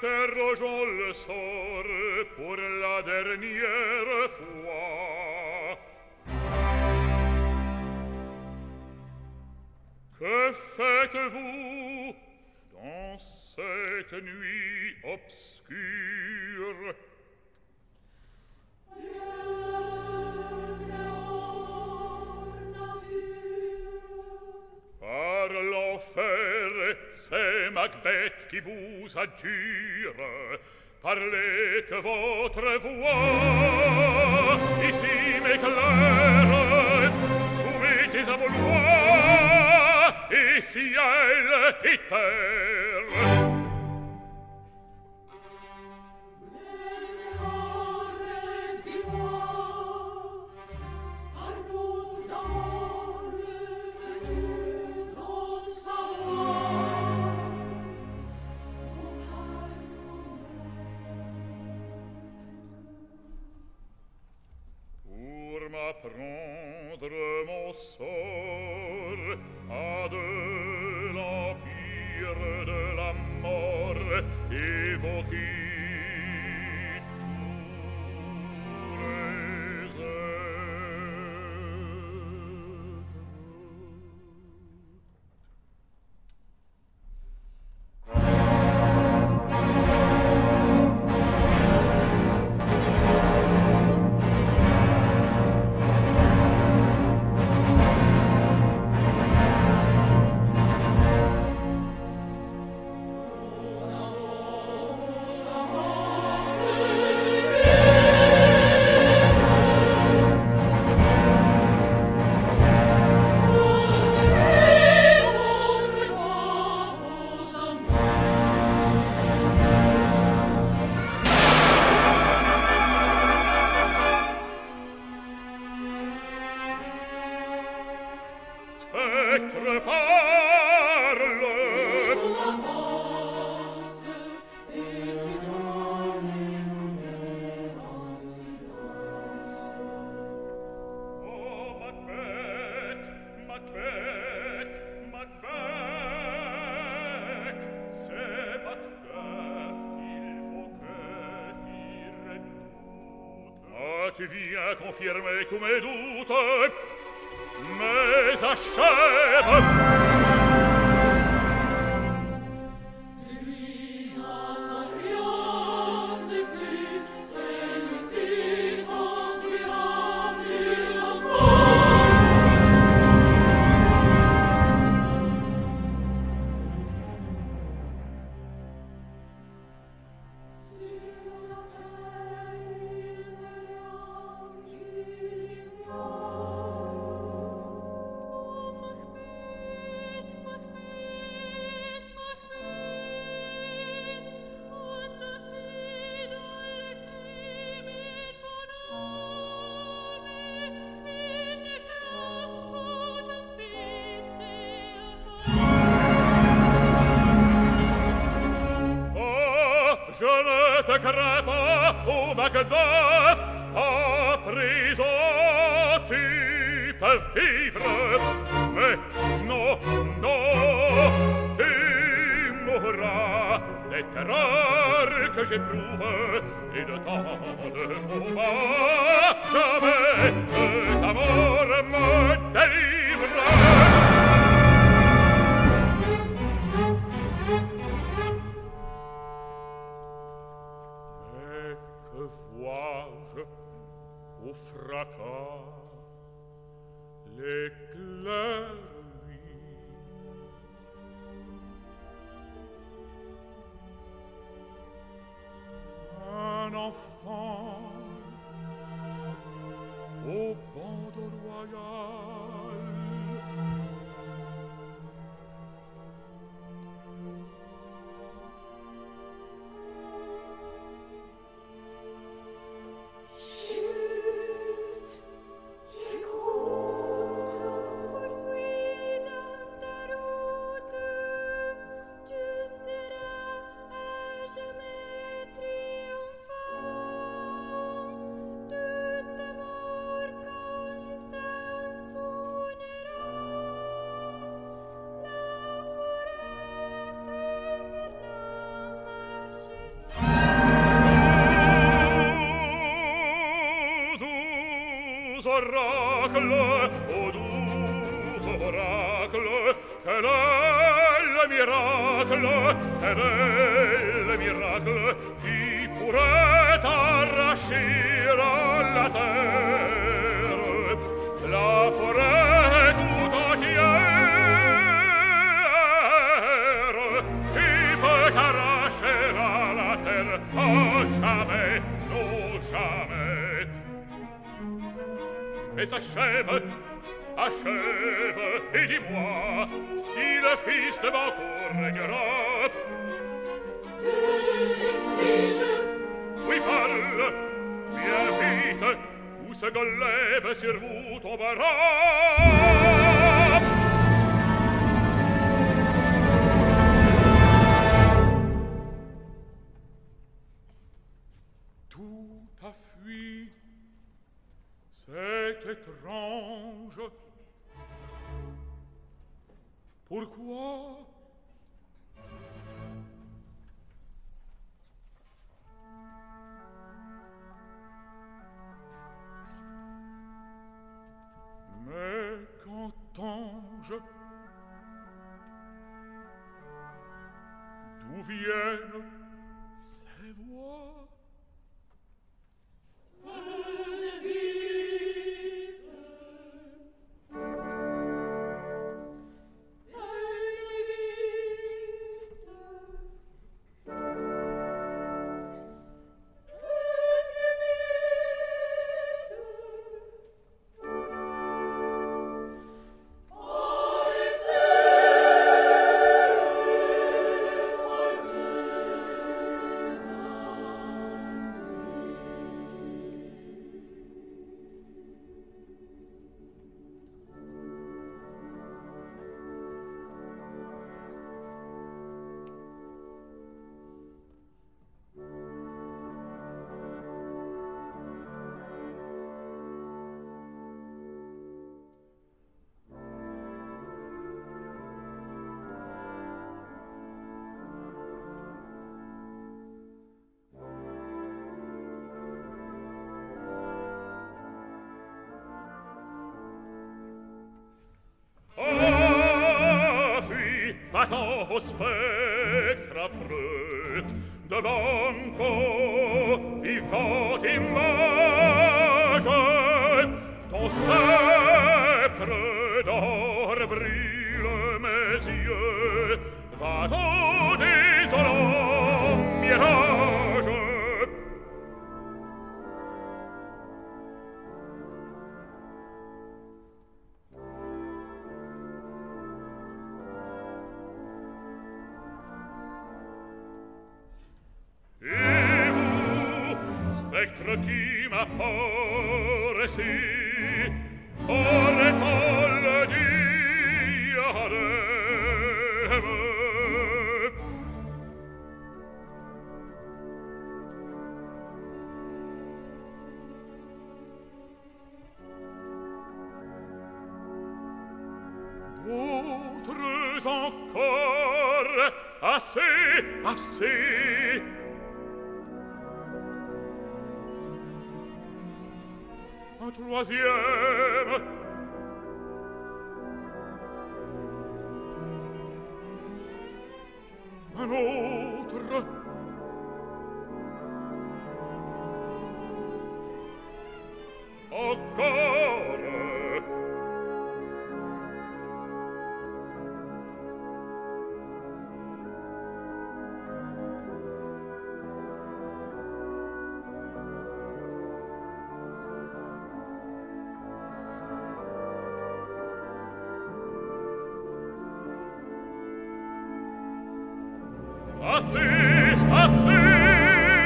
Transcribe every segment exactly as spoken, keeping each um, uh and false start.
Interrogeons le sort pour la dernière fois. Que faites-vous dans cette nuit obscure? Par l'enfer, c'est Macbeth qui vous adjure. Parlez que votre voix ici m'éclaire. Soumettez à vos lois et ciel et terre. Prendre mon sort à de l'empire de la mort, évoquer tous les êtres. Tu viens confirmer tous mes doutes, mais achève. Je ne te crains pas, ô Macduff, à présent tu peux vivre, mais non, non, tu mourras des terreurs que j'éprouve et de tant de combats. Jamais que ta mort me délivre. Au fracas, l'éclair lui. Un enfant au bandeau royal. Toute mort quand l'instant oracle, ô doux oracle, quel est le miracle, quel est le miracle qui pourrait arracher à la terre la forêt tout entière, qui peut arracher à la terre à jamais, non jamais. Mais achève, achève, et dis-moi si le fils de Banquo régnera. Tu exiges? Oui, parle, bien vite, ou ce glaive sur vous tombera. Tout a fui. C'est étrange. Pourquoi? Mais qu'entends-je? D'où viennent ces voix? Venez vite. Venez vite. Battant au spectre affreux de Banquo, vivante image, ton sceptre d'or brille mes yeux, va-t'en désolant mirage. Spectre qui m'appare si aurait-on le diadème? D'autres encore, assez, assez. Un troisième. Un autre. Encore. Assez, assez,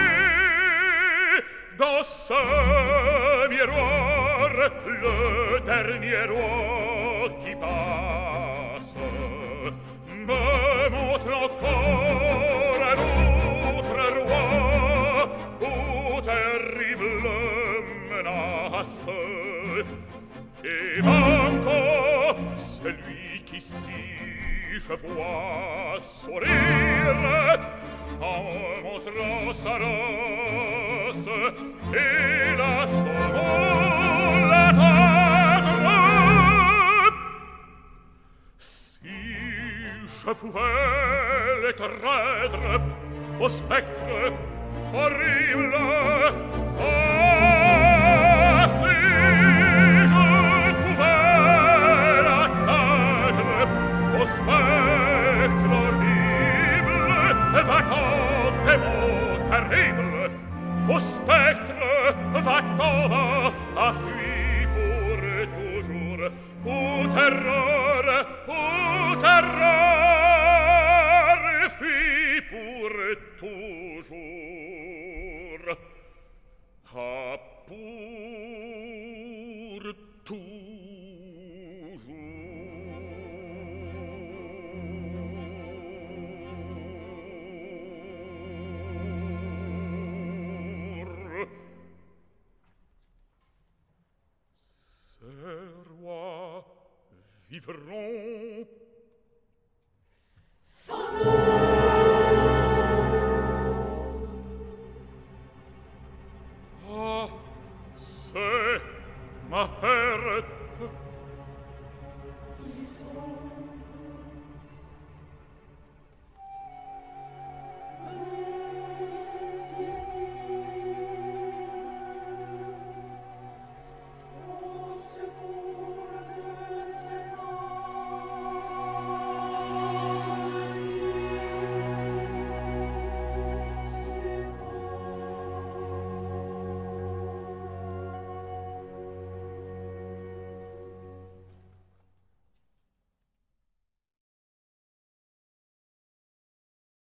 dans ce miroir, le dernier roi qui passe me montre encore un autre roi aux terribles menaces. Et Banquo, celui qu'ici je vois sourire en montrant sa race, hélas, comment la je pouvais les traître au spectre horrible. Ah, si je pouvais la cacher au spectre horrible, va-t'en des mots terribles, au spectre va-t'en va, a fui pour toujours, au terreur, au terreur, fui pour toujours, ah, pour toujours. Vivront ah, c'est ma peine.